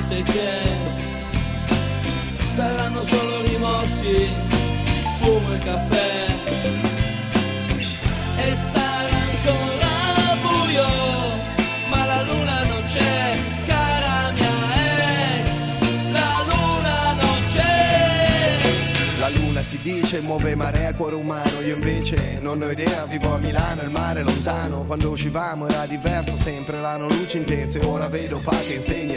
notte che saranno solo rimorsi, fumo e caffè, e sarà ancora buio, ma la luna non c'è, cara mia ex, la luna non c'è. La luna si dice muove marea cuore umano, io invece non ho idea, vivo a Milano, il mare è lontano, quando uscivamo era diverso, sempre erano luci intense, ora vedo pa che insegna